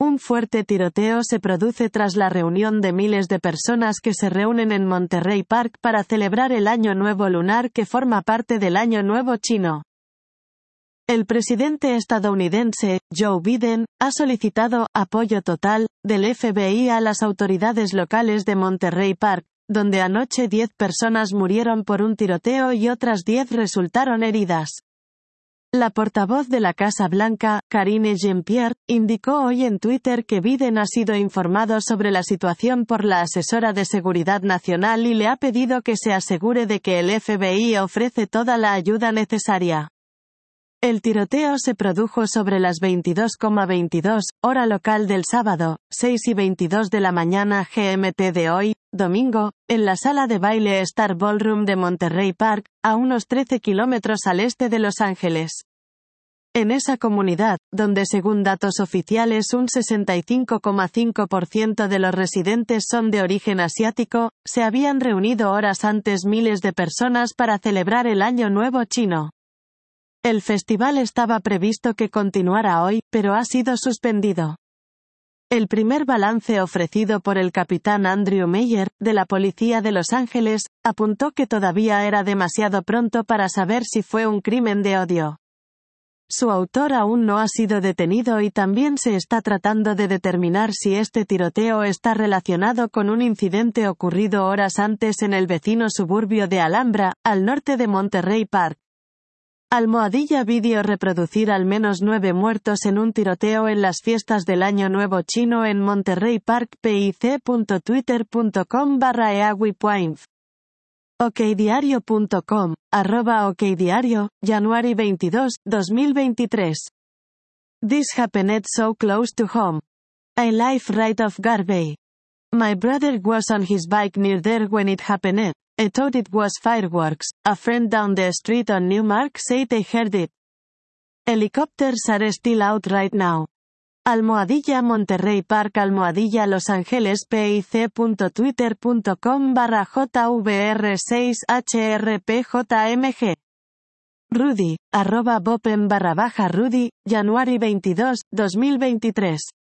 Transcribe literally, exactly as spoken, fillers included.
Un fuerte tiroteo se produce tras la reunión de miles de personas que se reúnen en Monterey Park para celebrar el Año Nuevo Lunar que forma parte del Año Nuevo Chino. El presidente estadounidense, Joe Biden, ha solicitado apoyo total del F B I a las autoridades locales de Monterey Park, donde anoche diez personas murieron por un tiroteo y otras diez resultaron heridas. La portavoz de la Casa Blanca, Karine Jean-Pierre, indicó hoy en Twitter que Biden ha sido informado sobre la situación por la asesora de Seguridad Nacional y le ha pedido que se asegure de que el F B I ofrece toda la ayuda necesaria. El tiroteo se produjo sobre las veintidós veintidós, hora local del sábado, seis y veintidós de la mañana G M T de hoy, domingo, en la sala de baile Star Ballroom de Monterey Park, a unos trece kilómetros al este de Los Ángeles. En esa comunidad, donde según datos oficiales un sesenta y cinco coma cinco por ciento de los residentes son de origen asiático, se habían reunido horas antes miles de personas para celebrar el Año Nuevo Chino. El festival estaba previsto que continuara hoy, pero ha sido suspendido. El primer balance ofrecido por el capitán Andrew Meyer, de la Policía de Los Ángeles, apuntó que todavía era demasiado pronto para saber si fue un crimen de odio. Su autor aún no ha sido detenido y también se está tratando de determinar si este tiroteo está relacionado con un incidente ocurrido horas antes en el vecino suburbio de Alhambra, al norte de Monterey Park. Almohadilla Video reproducir al menos nueve muertos en un tiroteo en las fiestas del Año Nuevo Chino en Monterey Park pic punto twitter punto com barra eawipoinf. okdiario punto com, arroba okdiario, January veintidós, dos mil veintitrés. This happened so close to home. I live right off Garvey. My brother was on his bike near there when it happened. I thought it was fireworks. A friend down the street on Newmark said they heard it. Helicopters are still out right now. Almohadilla Monterey Park Almohadilla Los Ángeles pic punto twitter punto com barra jvr seis hrpjmg. Rudy, arroba bopen barra baja Rudy, January veintidós, dos mil veintitrés.